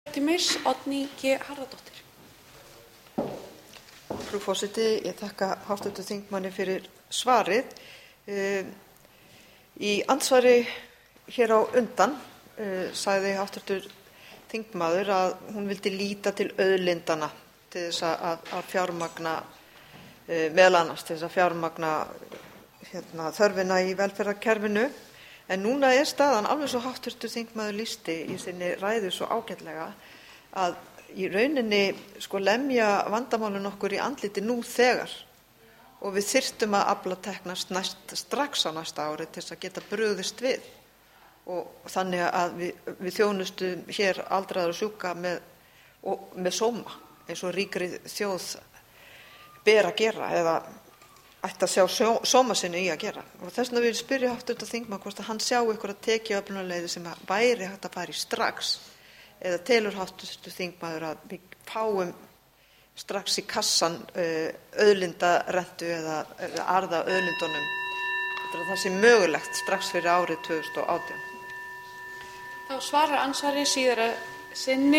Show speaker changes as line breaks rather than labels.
Timis, Oddný G. Harðardóttir.
Frú forseti, ég þakka hv. þingmanni fyrir svarið. Í andsvari hér á undan sagði hv. þingmaður að hún vildi líta til auðlindanna til þess að fjármagna, meðal annars til þess að fjármagna þörfina í velferðarkerfinu. En núna staðan alveg svo hv. þingmaður lýsti í sinni ræðu svo ágætlega að í rauninni lemja vandamálin okkur í andliti nú þegar og við þyrftum að afla tekna strax á næsta ári til þess að geta brugðist við og þannig að við þjónustum hér aldraða og sjúka með sóma eins og ríkri þjóð ber að gera eða ætti að sjá sóma sinni í að gera. Og þess vegna vil ég spyrja hv. þingmann hvort hann sjái einhverja tekjuöflunarleiðir sem væri hægt að fara í strax eða telur hv. þingmaður að við fáum strax í kassann auðlindarentu eða arð af auðlindunum að það sé mögulegt strax fyrir árið 2018.
Þá svarar andsvari síðara sinni